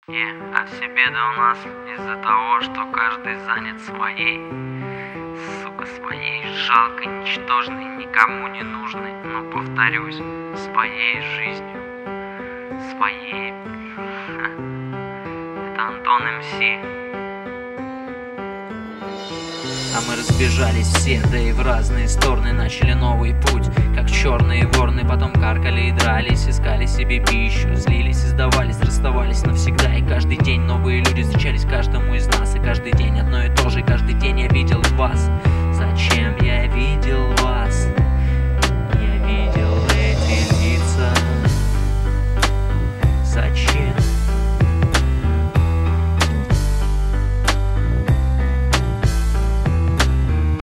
А все беды у нас из-за того, что каждый занят своей, сука, своей жалкой, ничтожной, никому не нужной, но, повторюсь, своей жизнью, своей. Это Антон МС. А мы разбежались все, да и в разные стороны начали новый путь. Как черные ворны, потом каркали и дрались, искали себе пищу, злились и сдавались, расставались навсегда. И каждый день новые люди встречались каждому из нас, и каждый день одно и то же, и каждый день я видел вас. Зачем я видел вас?